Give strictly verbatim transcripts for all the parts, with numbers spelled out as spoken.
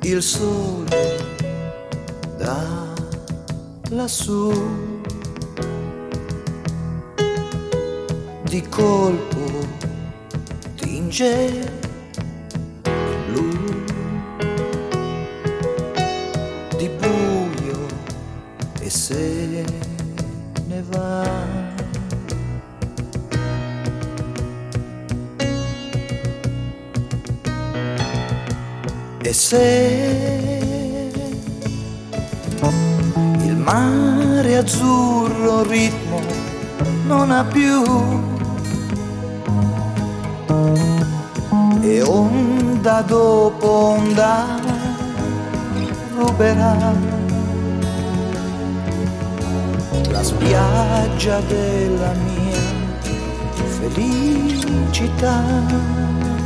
il sole da lassù di colpo tinge blu di buio e se ne va. E se il mare azzurro ritmo non ha più e onda dopo onda ruberà la spiaggia della mia felicità.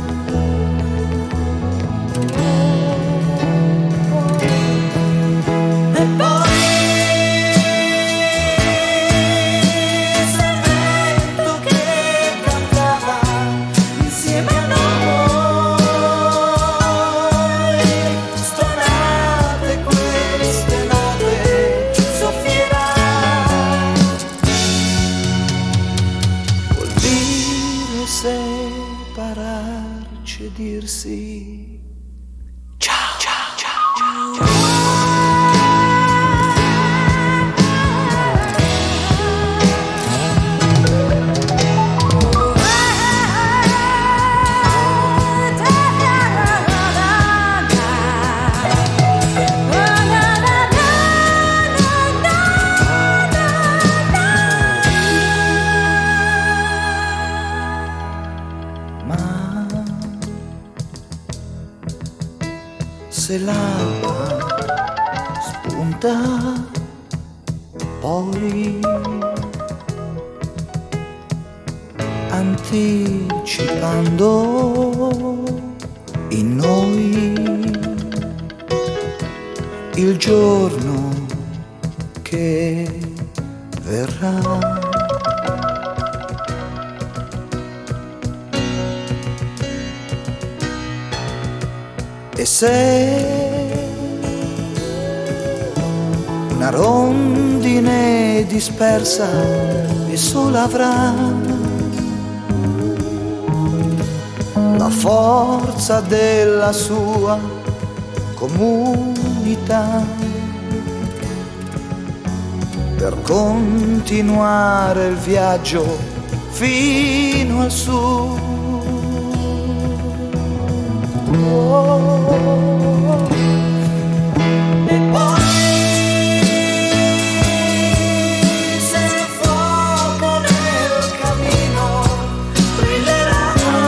Separarci e dirsi ciao, ciao, ciao, ciao, ciao. Se l'alba spunta poi anticipando in noi il giorno che verrà. E se una rondine dispersa e sola avrà la forza della sua comunità per continuare il viaggio fino al sud. Oh, e poi se il fuoco nel cammino brillerà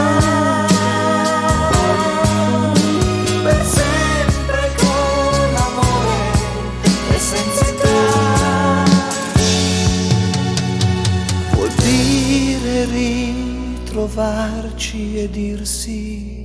per sempre con amore e semplicità, vuol dire ritrovarci e dirsi